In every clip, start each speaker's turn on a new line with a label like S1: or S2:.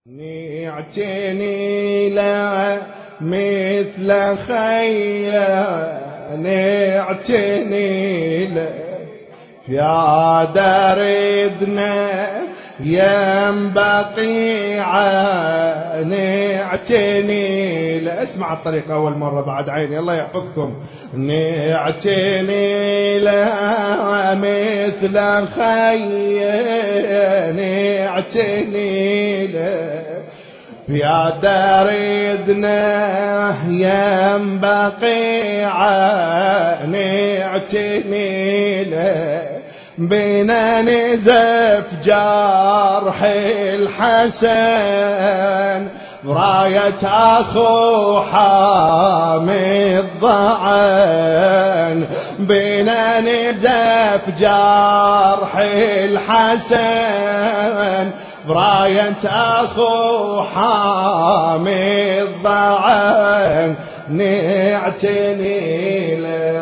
S1: اعتني لا مثل خيا اعتني لا يا دردنا ينبقي اعتني لا. اسمع الطريقة أول مرة بعد عيني الله يحفظكم. اعتني لا مثل خيا اعتني لا يا دردنا ينبقي اعتني له بنا نزف جرح الحسن براية أخو حامي الضعن بنا نزف جرح الحسن براية أخو حامي الضعن نعتني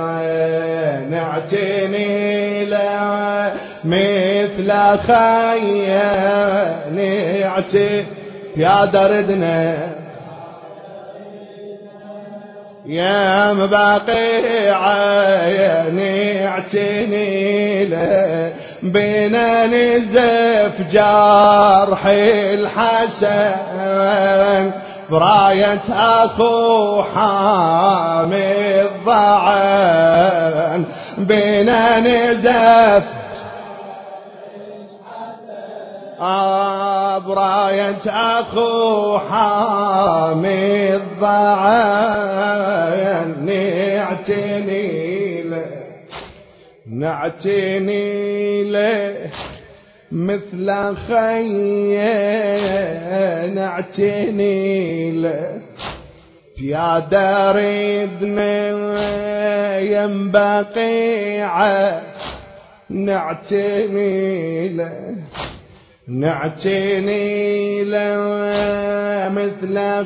S1: له مثل خيا نعتني يا دردنا يا مباقي عيني اعتني له بنا نزف جرح الحسن براية أخو حامي الضعن بنا نزف براية أخو حامي الضعن نعتني له مثل خيا نعتني له يا دردنا ينبقي نعتني له مثل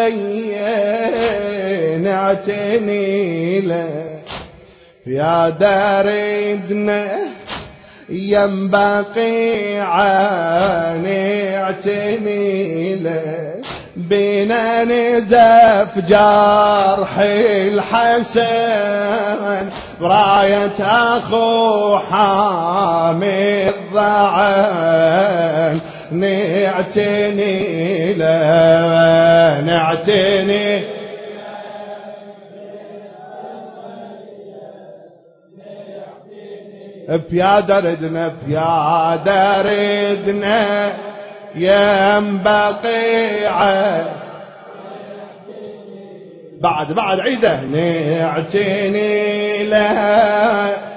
S1: خيا نعتني له يا دردنا ينبقي نعتني له بنا نزف جرح الحسن براية أخو حامي الضعن نعتني له نعتني بيا دردنا ينبقي بعد عيده نعتني له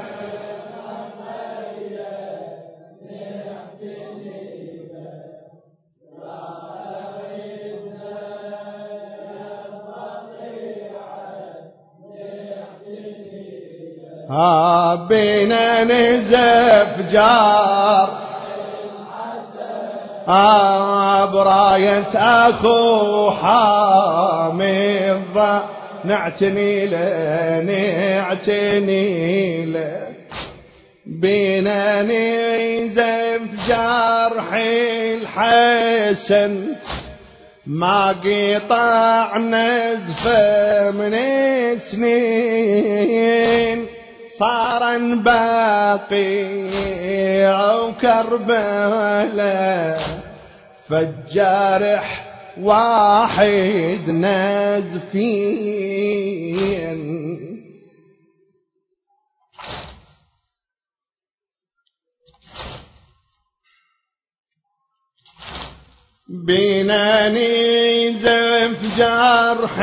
S1: بنا نزف جار براية أخو حامي الضعن نعتني له بنا نزف جرح الحسن ما قطع نزفه من سنين صار باقي وكربلاء فالجارح واحد نزفين بنا نزف جرح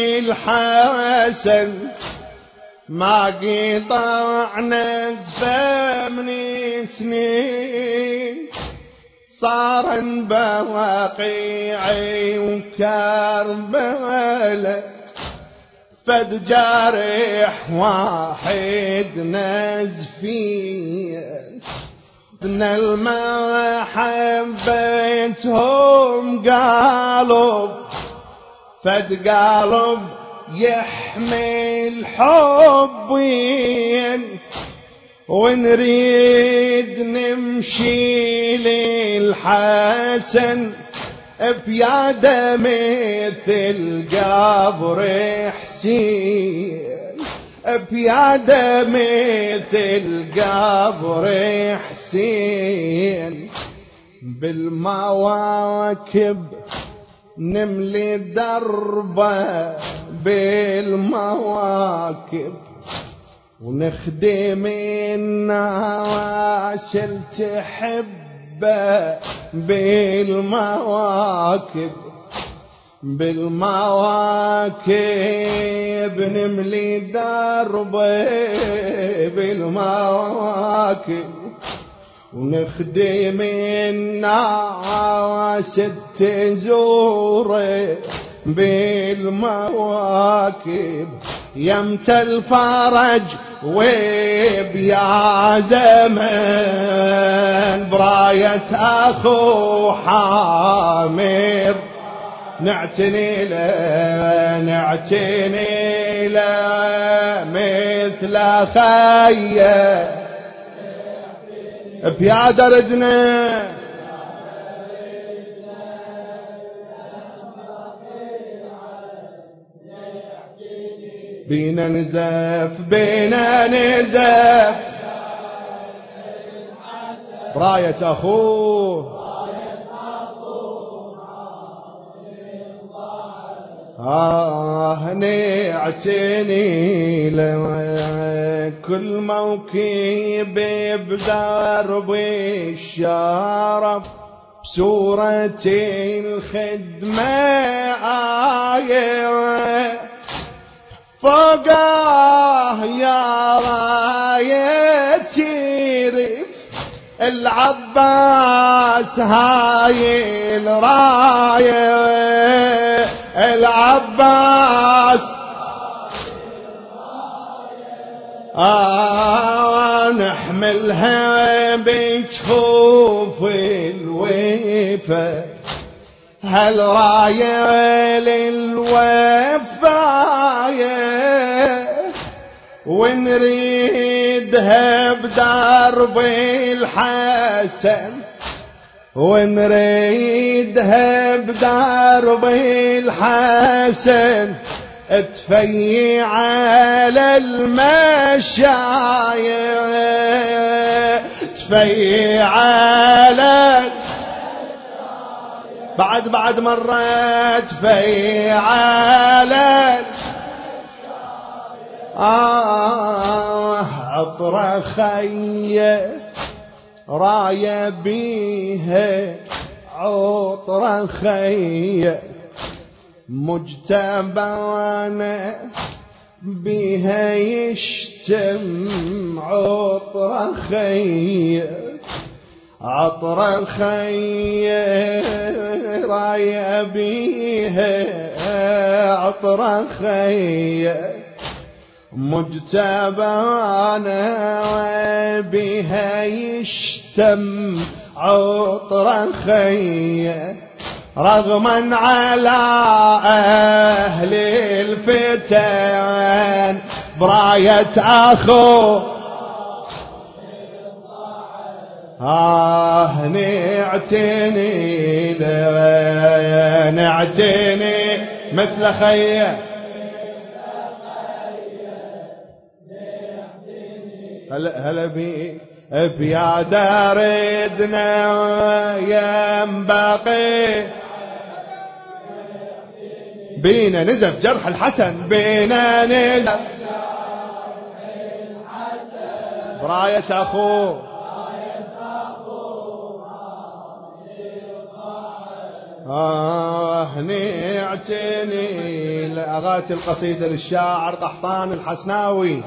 S1: الحسن ما قطع نزفه من سنين صار بواقيعي وكربلاء فد جارح واحد نزفين ان المحبتهم قالوا فد قالب يحمل حبين ونريد نمشي للحسن بياده مثل قبر حسين، بياده مثل قبر حسين، بالمواكب نملي دربه بالمواكب، ونخدم الناس التحبه بالمواكب، بالمواكب نملي دربه بالمواكب، ونخدم الناس التزور بالمواكب، يمت الفرج وبيا زمن براية أخو حامد، نعتني له نعتني له مثل خيه، بيادة ردنا بينا نزف بينا نزف راية أخوه نعتني له كل موكب بدرب الشرف، بسورة الخدمة آية فوقاه يا راية تيرف العباس هاي الراية، العباس نحملها بجفوف الوفا، هالراية للوفاية، ونريدها بدرب الحسن، ونريدها بدرب الحسن، تفيي على المشاية، تفيي على بعد مرة تفيي على عطر خيه راية بيها عطر خيه، مجتبانا بيها يشتم عطر خيه، عطر خيه راية بيها عطر خيه، مجتبانا وبها يشتم عطر خيه، رغما على أهل الفتن براية أخو نعتني نعتني مثل خيه، هلا بيك بيادة ردنا ينبغي بينا نزف جرح الحسن، بينا نزف براية أخوه نعتني لأغاتي القصيدة للشاعر قحطان الحسناوي،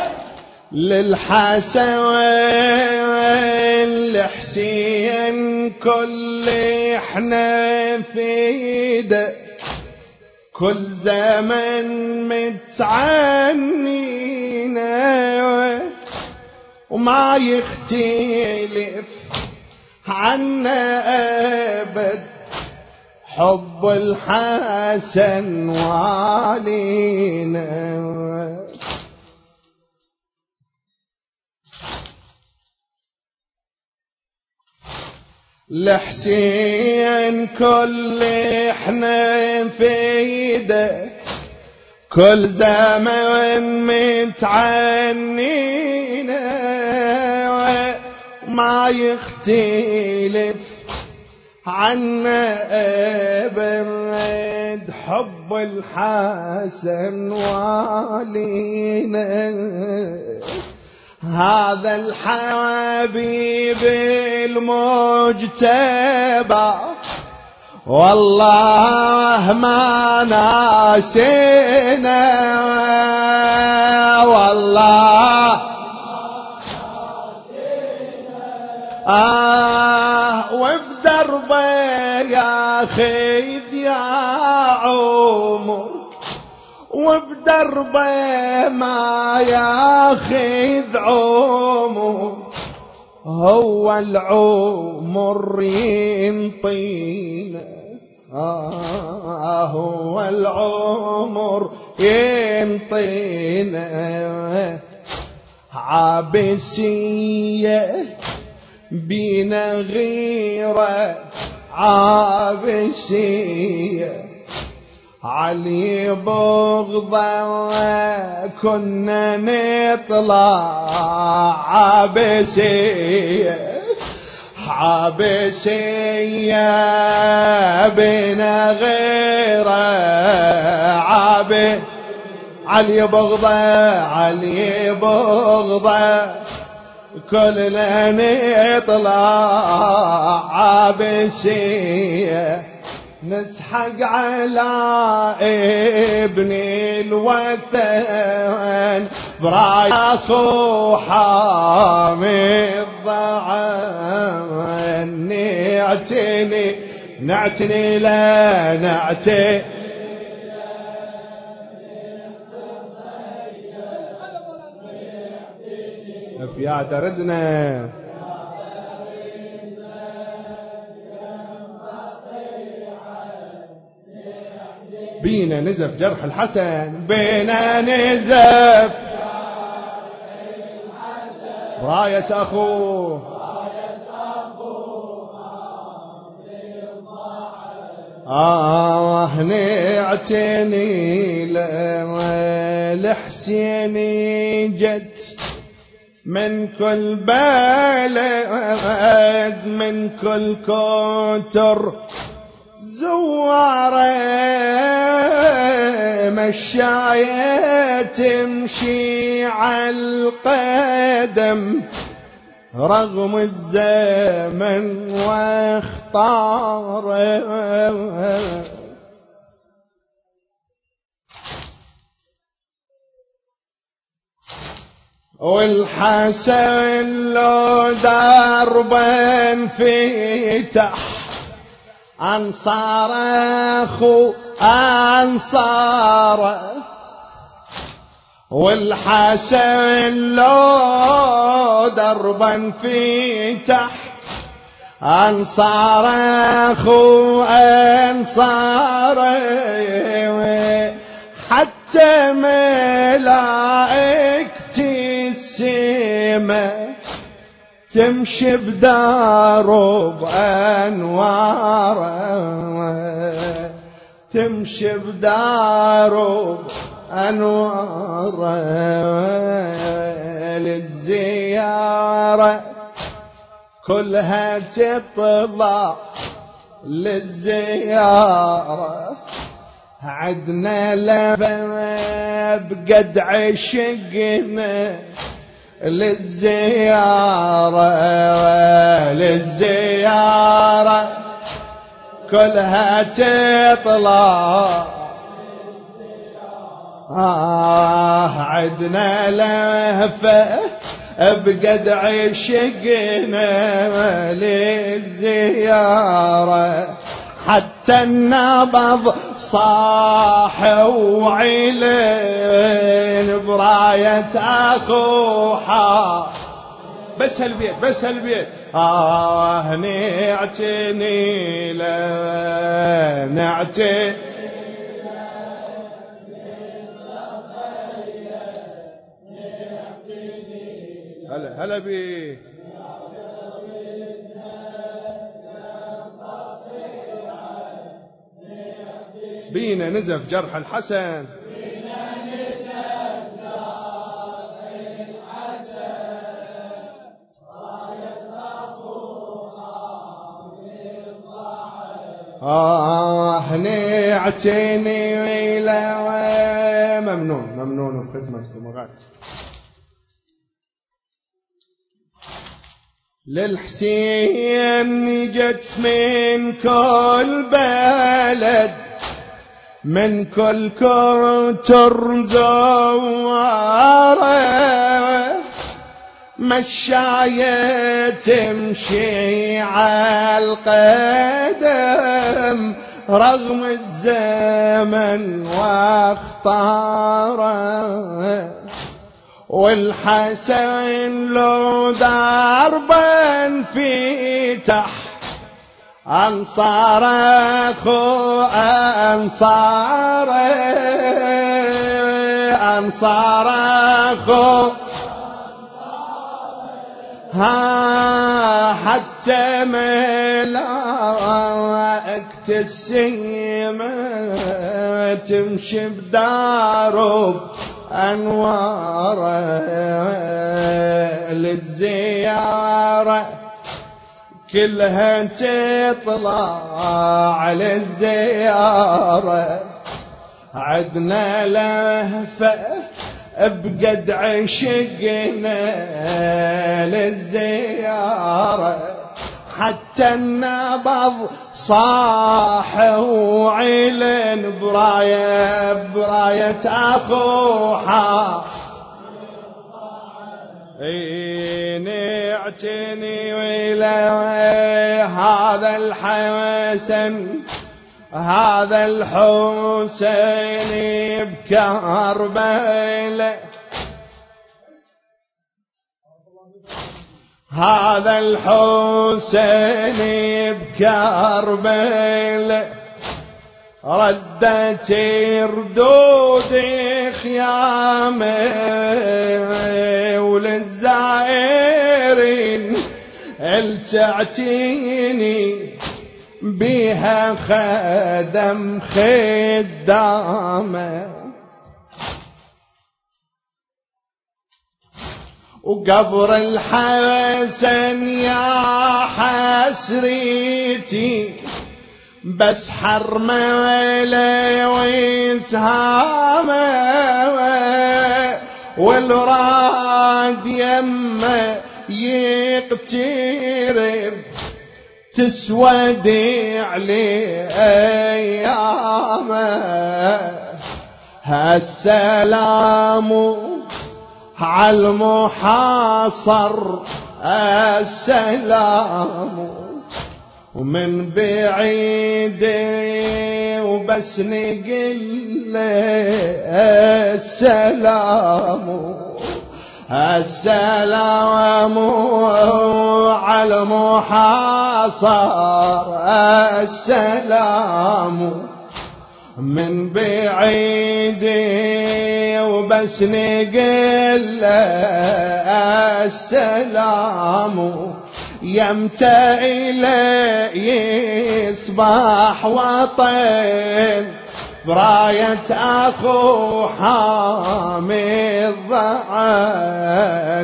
S1: للحسن لحسين كل احنا فيده، كل زمن متعنينا وما يختلف عنا أبد، حب الحسن والينا. لحسين كل احنا فيده كل زمن متعنينا ما يختلف عنا ابد حب الحسن والينا هذا الحبيب المجتبى والله ما ناسينا والله وبدربه يا خيد يا عمر وبدربه ما ياخذ عمر هو العمر ينطينا هو العمر ينطينا عابسية بينا غيرة عابسية علي بغضة كنا نطلع عابسية عابسية بنا غيره علي بغضة كلنا نطلع عابسية نسحق على ابن الوثن برايا اخو حامي الضعن نعتني لا نعتني يا دردنا بينا نزف جرح الحسن بينا نزف راية أخوه نعتني لحسين جت من كل بلد من كل كتر زواره مشاية تمشي على القدم رغم الزمن واختاره والحسن لو دربا فتح أنصار أخو أنصار والحسن لو دربا فتح أنصار أخو أنصار حتى ملائكة السماء تمشي بدارب أنواره تمشي بدارب أنواره للزيارة كلها تطلع للزيارة عدنا لبا بقد عشقنا للزيارة كلها تطلع عدنا لهفة بقد عشقنا للزيارة حتى النبض صاح وعلين براية أخوها بس هالبيت نعتني لا نعتني هلا بي بينا نزف جرح الحسن نعتني ويلا ممنون بخدمتكم غات للحسين جت من كل بلد من كل كتر زواره مشاية تمشي عالقدم رغم الزمن واخطاره والحسن لو دربا في تحت أنصار أخو أنصار أخو حتى ملائكة السيمة تمشي بدارب أنواره للزيارة كلها تطلع للزيارة عدنا لهفة بقد عشقنا للزيارة حتى النبض صاح وعلن براية أخوها نعتني ويلا هذا الحسن هذا الحسين بكربلاء هذا الحسين بكربلاء ردت ردود خيامه وللزائرين التعتيني بها خدم خدامه وقبر الحسن يا حسريتي بس حرمه لي ويسهامه والراد يمه يقترب تسود عليه أيامه السلام على المحاصر السلام ومن بعيد وبس نقل السلام السلام على المحاصر السلام من بعيد وبس نقل السلام يمتى إلي يصبح وطن براية أخو حامي الضعان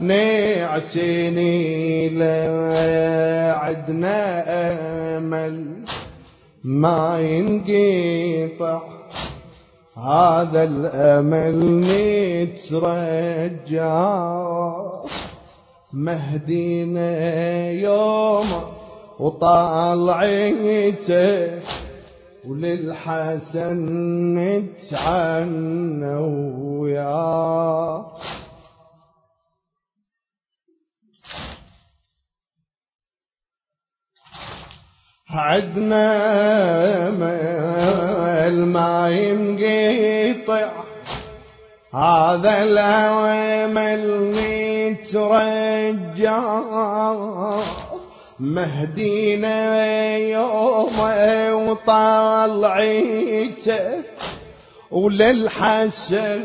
S1: نعتني لعدنا أمل ما ينقطع هذا الأمل نترجع مهدينا يوم وطالعيته وللحسن نتعنى وياه عدنا ما ينقطع هذا الأمل نترجع مهدينا يوم وطالعيته وللحسن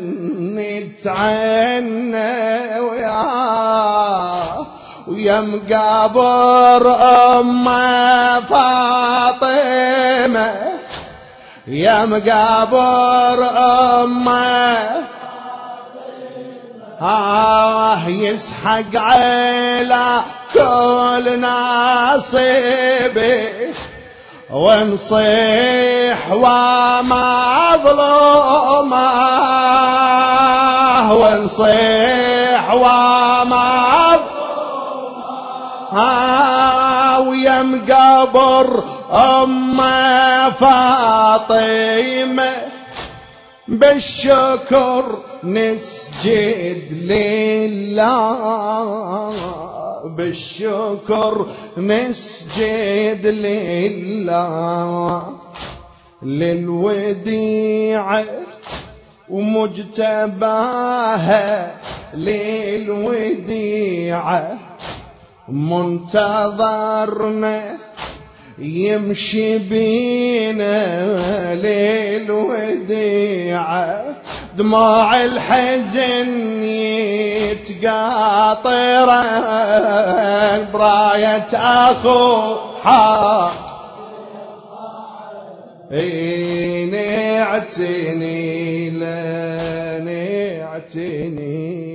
S1: نتعنى وياه ويا مقابر أم فاطمة يا مقابر أمه يسحق على كل ناصبي ونصيح وما ظلمه ونصيح وما ويا مقابر فاطمة بالشكر نسجد لله بالشكر نسجد لله للوديعة ومجتباها للوديعة منتظرنا يمشي بينا للوديعة دموع الحزن يتقاطر براية أخو نعتني لا نعتني